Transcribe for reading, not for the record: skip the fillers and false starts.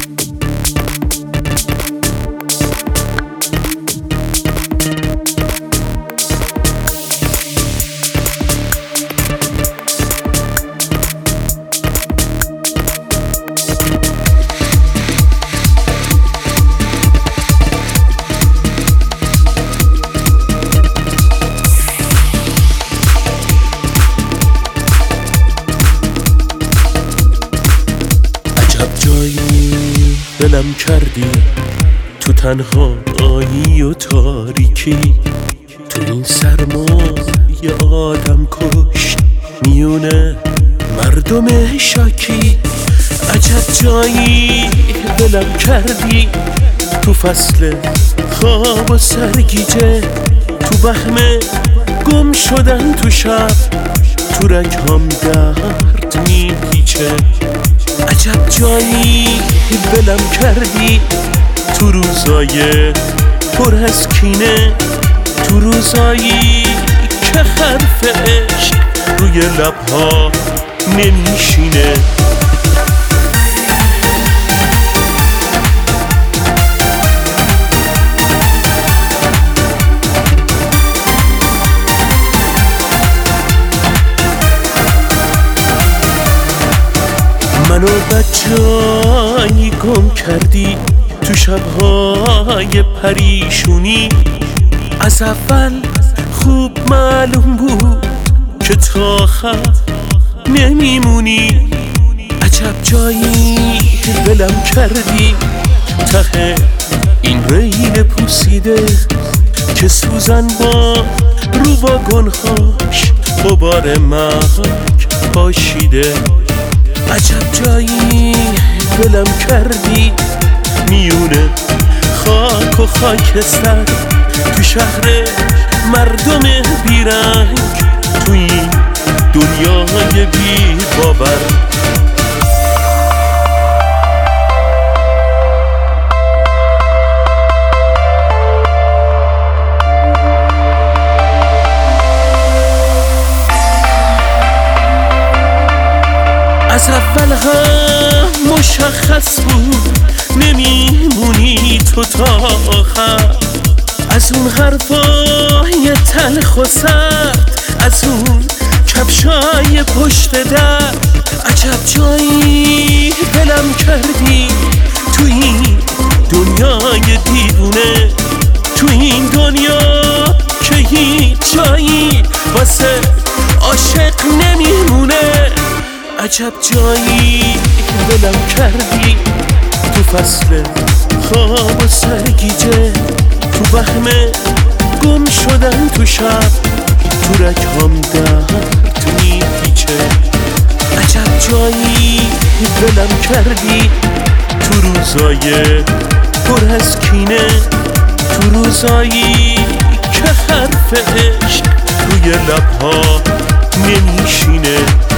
دلم کردی تو تنهایی و تاریکی، تو این سرمایه آدم کشت میونه مردم شاکی. عجب جایی دلم کردی تو فصل خواب و سرگیجه، تو وهم گم شدن تو شب، تو رگهام درد میپیچه. عجب جایی دلم کردی تو روزای پر از کینه، تو روزایی که حرف عشق روی لبها نمیشینه. منو بجایی گم کردی تو شبهای پریشونی، از اول خوب معلوم بود که تا آخر نمیمونی. عجب جایی دلم کردی ته این ریل پوسیده، که سوزن با رو واگن‌هاش غبار مرگ پاشیده. عجب جایی دلم کردی میونه خاک و خاکستر، تو شهر مردم بیرنگ، تو این دنیای بی باور. از اول هم مشخص بود نمیمونی تو تا آخر، از اون حرفای تلخ و سرد، از اون کفشای پشت در. عجب جایی دلم کردی تو این دنیای دیوونه، تو این دنیا که هیچ جایی واسه عاشق نمیمونه. عجب جایی دلم کردی تو فصل خواب و سرگیجه، تو وهم گم شدن تو شب، تو رگهام درد میپیچه. عجب جایی دلم کردی تو روزای پر از کینه، تو روزایی که حرف عشق روی لبها نمیشینه.